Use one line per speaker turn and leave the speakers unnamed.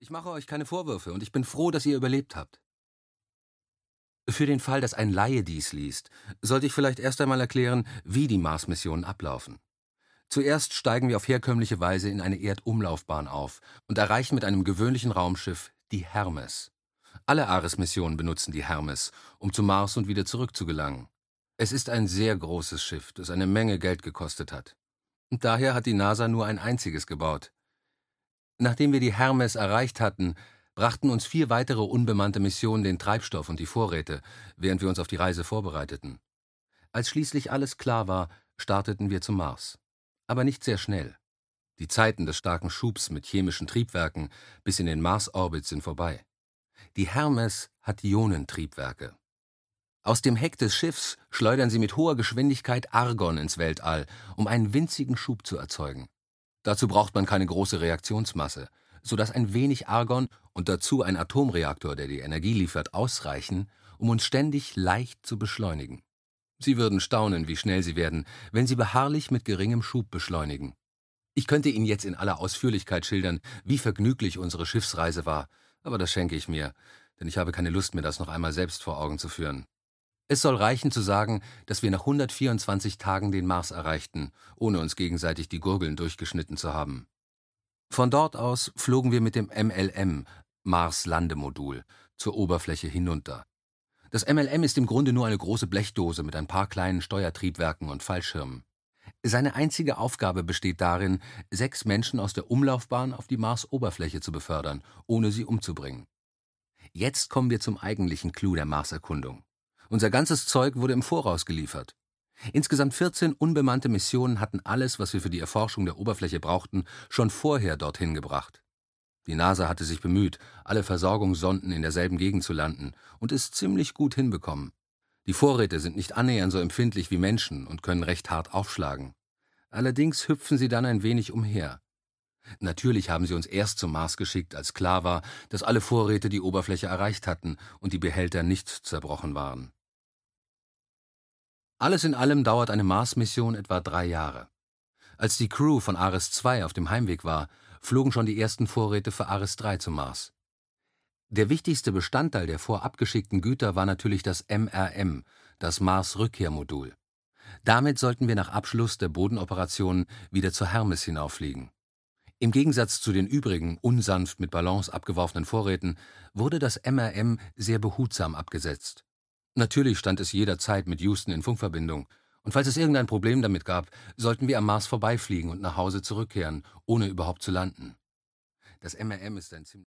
Ich mache euch keine Vorwürfe und ich bin froh, dass ihr überlebt habt. Für den Fall, dass ein Laie dies liest, sollte ich vielleicht erst einmal erklären, wie die Mars-Missionen ablaufen. Zuerst steigen wir auf herkömmliche Weise in eine Erdumlaufbahn auf und erreichen mit einem gewöhnlichen Raumschiff die Hermes. Alle Ares-Missionen benutzen die Hermes, um zum Mars und wieder zurückzugelangen. Es ist ein sehr großes Schiff, das eine Menge Geld gekostet hat. Und daher hat die NASA nur ein einziges gebaut. Nachdem wir die Hermes erreicht hatten, brachten uns 4 weitere unbemannte Missionen den Treibstoff und die Vorräte, während wir uns auf die Reise vorbereiteten. Als schließlich alles klar war, starteten wir zum Mars. Aber nicht sehr schnell. Die Zeiten des starken Schubs mit chemischen Triebwerken bis in den Mars-Orbit sind vorbei. Die Hermes hat Ionentriebwerke. Aus dem Heck des Schiffs schleudern sie mit hoher Geschwindigkeit Argon ins Weltall, um einen winzigen Schub zu erzeugen. Dazu braucht man keine große Reaktionsmasse, sodass ein wenig Argon und dazu ein Atomreaktor, der die Energie liefert, ausreichen, um uns ständig leicht zu beschleunigen. Sie würden staunen, wie schnell sie werden, wenn sie beharrlich mit geringem Schub beschleunigen. Ich könnte Ihnen jetzt in aller Ausführlichkeit schildern, wie vergnüglich unsere Schiffsreise war, aber das schenke ich mir, denn ich habe keine Lust, mir das noch einmal selbst vor Augen zu führen. Es soll reichen zu sagen, dass wir nach 124 Tagen den Mars erreichten, ohne uns gegenseitig die Gurgeln durchgeschnitten zu haben. Von dort aus flogen wir mit dem MLM, Mars-Landemodul, zur Oberfläche hinunter. Das MLM ist im Grunde nur eine große Blechdose mit ein paar kleinen Steuertriebwerken und Fallschirmen. Seine einzige Aufgabe besteht darin, 6 Menschen aus der Umlaufbahn auf die Mars-Oberfläche zu befördern, ohne sie umzubringen. Jetzt kommen wir zum eigentlichen Clou der Marserkundung. Unser ganzes Zeug wurde im Voraus geliefert. Insgesamt 14 unbemannte Missionen hatten alles, was wir für die Erforschung der Oberfläche brauchten, schon vorher dorthin gebracht. Die NASA hatte sich bemüht, alle Versorgungssonden in derselben Gegend zu landen und es ziemlich gut hinbekommen. Die Vorräte sind nicht annähernd so empfindlich wie Menschen und können recht hart aufschlagen. Allerdings hüpfen sie dann ein wenig umher. Natürlich haben sie uns erst zum Mars geschickt, als klar war, dass alle Vorräte die Oberfläche erreicht hatten und die Behälter nicht zerbrochen waren. Alles in allem dauert eine Mars-Mission etwa 3 Jahre. Als die Crew von Ares 2 auf dem Heimweg war, flogen schon die ersten Vorräte für Ares 3 zum Mars. Der wichtigste Bestandteil der vorab geschickten Güter war natürlich das MRM, das Mars-Rückkehrmodul. Damit sollten wir nach Abschluss der Bodenoperationen wieder zur Hermes hinauffliegen. Im Gegensatz zu den übrigen, unsanft mit Ballons abgeworfenen Vorräten, wurde das MRM sehr behutsam abgesetzt. Natürlich stand es jederzeit mit Houston in Funkverbindung, und falls es irgendein Problem damit gab, sollten wir am Mars vorbeifliegen und nach Hause zurückkehren, ohne überhaupt zu landen. Das MRM ist ein ziemlich